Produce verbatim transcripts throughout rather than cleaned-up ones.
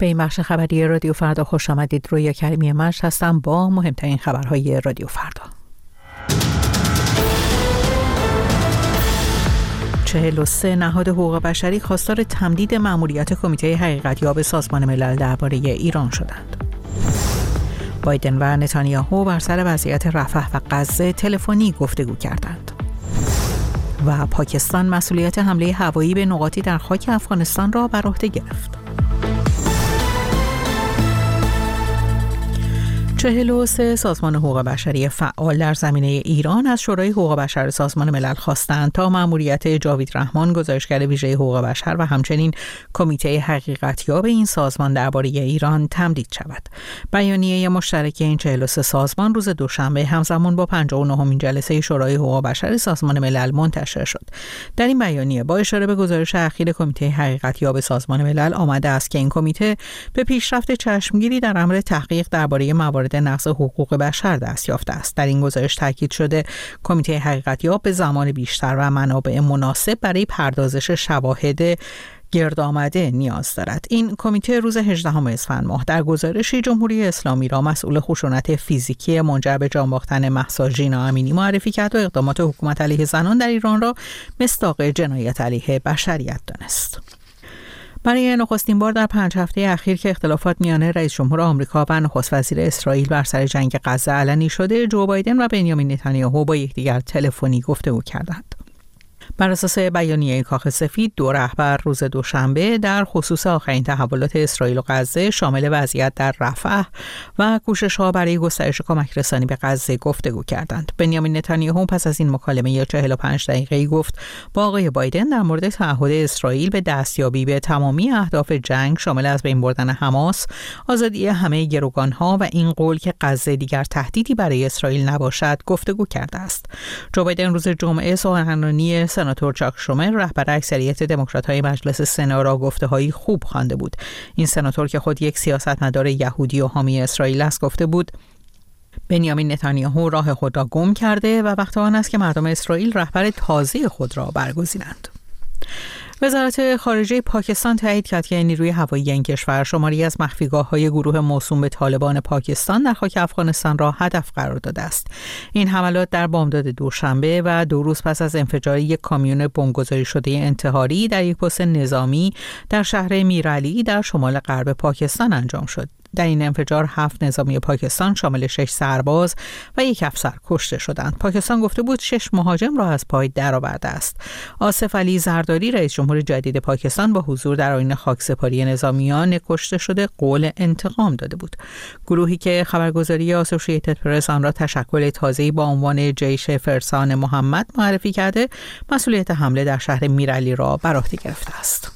به این بخش خبری رادیو فردا خوش آمدید. رویا کریمی مشت هستم با مهمترین خبرهای رادیو فردا. چهل و سه نهاد حقوق بشری خواستار تمدید مأموریت کمیته حقیقتیاب سازمان ملل درباره ایران شدند. بایدن و نتانیاهو بر سر وضعیت رفح و غزه تلفنی گفتگو کردند. و پاکستان مسئولیت حمله هوایی به نقاطی در خاک افغانستان را بر عهده گرفت. چهل و سه سازمان حقوق بشری فعال در زمینه ایران از شورای حقوق بشر سازمان ملل خواستند تا مأموریت جاوید رحمان گزارشگر ویژه حقوق بشر و همچنین کمیته حقیقتیاب این سازمان درباره ایران تمدید شود. بیانیه مشترک این چهل و سه سازمان روز دوشنبه همزمان با پنجاه و نهمین جلسه شورای حقوق بشر سازمان ملل منتشر شد. در این بیانیه با اشاره به گزارش اخیر کمیته حقیقتیاب سازمان ملل آمده است که این کمیته به پیشرفت چشمگیری در امر تحقیق درباره موارد نقض حقوق بشر دست یافته است. در این گزارش تاکید شده کمیته حقیقتیاب به زمان بیشتر و منابع مناسب برای پردازش شواهد گرد آمده نیاز دارد. این کمیته روز هجدهم اسفند ماه در گزارشی جمهوری اسلامی را مسئول خشونت فیزیکی منجر به جان باختن مهسا ژینا امینی معرفی کرد و اقدامات حکومت علیه زنان در ایران را مصداق جنایت علیه بشریت دانست. برای نخستین بار در پنج هفته اخیر که اختلافات میان رئیس جمهور آمریکا و نخست وزیر اسرائیل بر سر جنگ غزه علنی شده، جو بایدن و بنیامین نتانیاهو با یکدیگر تلفنی گفتگو کردند. بر اساس بیانیه کاخ سفید، دو رهبر روز دوشنبه در خصوص آخرین تحولات اسرائیل و غزه شامل وضعیت در رفح و کوشش‌ها برای گسترش کمک رسانی به غزه گفتگو کردند. بنیامین نتانیاهو پس از این مکالمه چهل و پنج دقیقه‌ای گفت با آقای بایدن در مورد تعهد اسرائیل به دستیابی به تمامی اهداف جنگ شامل از بین بردن حماس، آزادی همه گروگان‌ها و این قول که غزه دیگر تهدیدی برای اسرائیل نباشد گفتگو کرده است. جو بایدن روز جمعه سخنرانی سناتور چاک شومر رهبر اکثریت دموکرات‌های مجلس سنا را گفته‌هایی خوب خوانده بود. این سناتور که خود یک سیاستمدار یهودی و حامی اسرائیل است گفته بود بنیامین نتانیاهو راه خود را گم کرده و وقت آن است که مردم اسرائیل رهبر تازه خود را برگزینند. وزارت خارجه پاکستان تایید کرد که نیروی هوایی این کشور شماری از مخفیگاه‌های گروه موسوم به طالبان پاکستان در خاک افغانستان را هدف قرار داده است. این حملات در بامداد دوشنبه و دو روز پس از انفجار یک کامیون بمبگذاری شده انتحاری در یک پست نظامی در شهر میرعلی در شمال غرب پاکستان انجام شد. در این انفجار هفت نظامی پاکستان شامل شش سرباز و یک افسر کشته شدند. پاکستان گفته بود شش مهاجم را از پای درآورده است. آصف علی زرداری رئیس جمهور جدید پاکستان با حضور در آیین خاکسپاری نظامیان کشته شده قول انتقام داده بود. گروهی که خبرگزاری آسوشییتد پرس آن را تشکل تازه‌ای با عنوان جیش فرسان محمد معرفی کرده، مسئولیت حمله در شهر میرعلی را بر عهده گرفته است.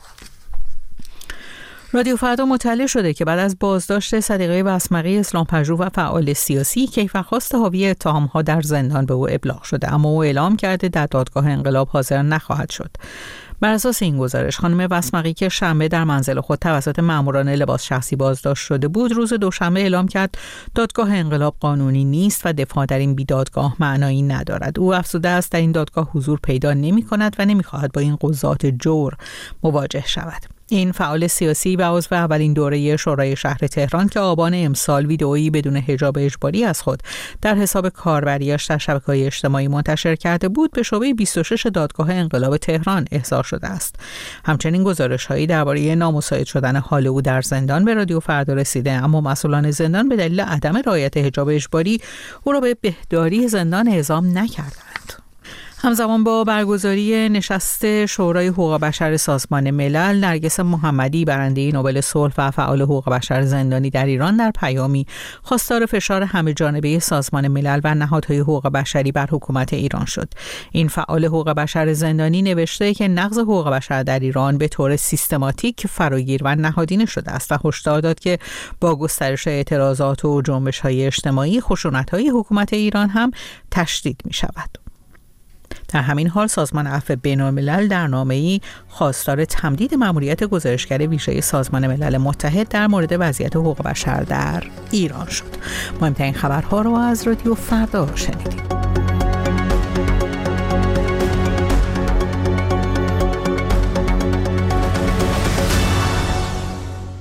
رادیو فردا مطلع شده که بعد از بازداشت صدیقه بسمقی اسلام‌پژوه و فعال سیاسی، کیفرخواست حاوی اتهام‌ها در زندان به او ابلاغ شده، اما او اعلام کرده در دادگاه انقلاب حاضر نخواهد شد. بر اساس این گزارش خانم بسمقی که شنبه در منزل خود توسط ماموران لباس شخصی بازداشت شده بود، روز دوشنبه اعلام کرد دادگاه انقلاب قانونی نیست و دفاع در این بیدادگاه معنایی ندارد. او افزوده است در این دادگاه حضور پیدا نمی‌کند و نمی‌خواهد با این قضات جور مواجه شود. این فعال سیاسی و عضو اولین دوره شورای شهر تهران که آبان امسال ویدئویی بدون حجاب اجباری از خود در حساب کاربریش در شبکه‌های اجتماعی منتشر کرده بود، به شعبه بیست و شش دادگاه انقلاب تهران احضار شده است. همچنین گزارش‌هایی درباره نامساعد شدن حال او در زندان به رادیو فردا رسیده، اما مسئولان زندان به دلیل عدم رعایت حجاب اجباری او را به بهداری زندان اعزام نکردند. همزمان با برگزاری نشست شورای حقوق بشر سازمان ملل، نرگس محمدی برنده نوبل صلح و فعال حقوق بشر زندانی در ایران در پیامی خواستار فشار همه جانبه سازمان ملل و نهادهای حقوق بشری بر حکومت ایران شد. این فعال حقوق بشر زندانی نوشته که نقض حقوق بشر در ایران به طور سیستماتیک فراگیر و نهادینه شده است و هشدار داد که با گسترش اعتراضات و جنبش‌های اجتماعی، خشونت‌های حکومت ایران هم تشدید می‌شود. در همین حال سازمان عفو بین‌الملل در نامه‌ای خواستار تمدید مأموریت گزارشگر ویژه سازمان ملل متحد در مورد وضعیت حقوق بشر در ایران شد. مهمترین خبرها را از رادیو فردا شنیدید.